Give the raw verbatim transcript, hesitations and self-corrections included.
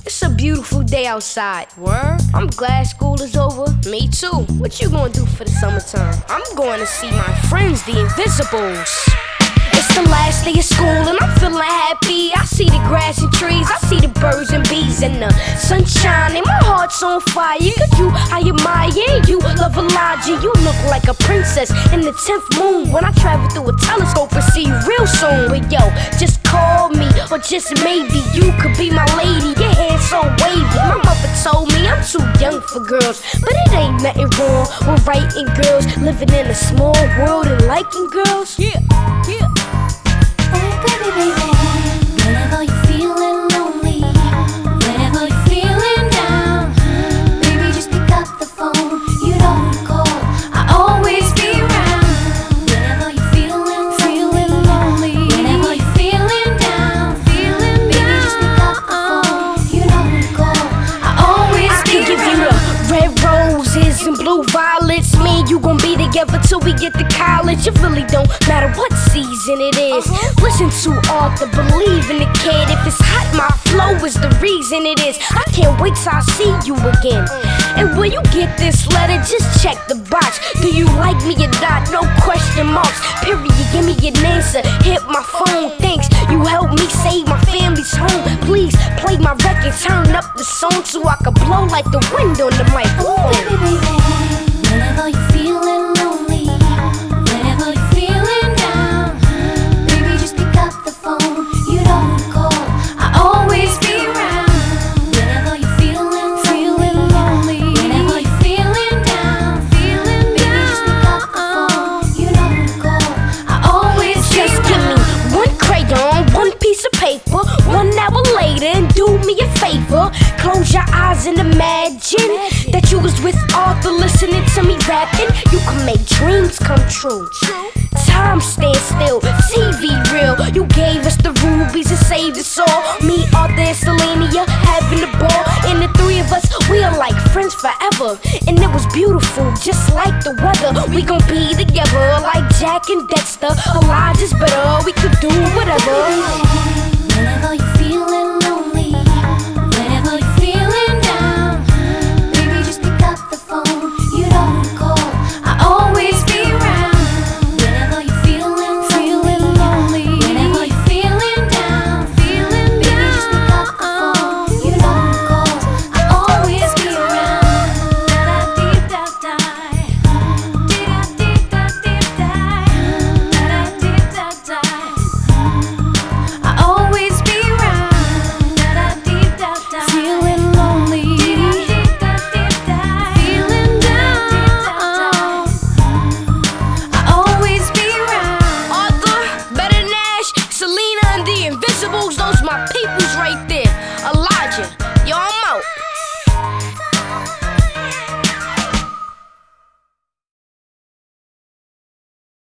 It's a beautiful day outside. Word? I'm glad school is over. Me too. What you gonna do for the summertime? I'm going to see my friends, the Invisibles. It's the last day of school and I'm feeling happy. I see the grass and trees, I see the birds and bees and the sunshine, and my heart's on fire. Cause you, I admire you, love Elijah. You look like a princess in the tenth moon. When I travel through a telescope and see you real soon. But yo, just call me, or just maybe you could be my lady. Your hair so wavy. My mother told me I'm too young for girls, but it ain't nothing wrong with writing girls, living in a small world and liking girls. Yeah, yeah. Oh baby, baby, whenever you're feeling lonely, whenever you're feeling down, baby, just pick up the phone, you don't call, I always be around. Whenever you're feeling, feeling lonely, whenever you're feeling down, feeling baby, just pick up the phone, you don't call, I always I be can give you around. the red roses and blue violets. Me and you gon' be together till we get to college. It really don't matter what season it is. Listen to Arthur, believe in the kid. If it's hot, my flow is the reason it is. I can't wait till I see you again. And when you get this letter, just check the box. Do you like me or not? No question marks. Period. Give me an answer. Hit my phone. Thanks. You helped me save my family's home. Please play my record. Turn up the song so I can blow like the wind on the Oh microphone. baby, baby, whenever you're feeling lonely, whenever you're feeling down, baby, just pick up the phone, you don't call, I always be around. Whenever you're feeling, feeling lonely, whenever you're feeling down, feeling baby, just pick up the phone, you don't call, I always be Just give me around. one crayon, one piece of paper, one hour later, and do me a favor. Close your eyes and imagine that you was with Arthur listening to me rapping. You can make dreams come true. Time stand still, T V real. You gave us the rubies and saved us all. Me, Arthur, and Selenia having the ball. And the three of us, we are like friends forever. And it was beautiful, just like the weather. We gon' be together like Jack and Dexter. Elijah's better, we could do whatever. Whenever you're feeling lonely, whenever you're feeling down, baby, just pick up the phone, you don't call, I always be around. Whenever you're feeling, feeling lonely, whenever you're feeling down, feeling baby, just pick up the phone, you don't call, I always be around. Da-da-dee-da-da, dee-da-dee-da-dee-da, da-da-dee-da-da. I always be around, da-da-dee-da-da. Feeling lonely, da-da-dee-da-dee-da. Feeling down, I always be around. Arthur, Better Nash, Selena, and the Invisibles, those my peoples right there.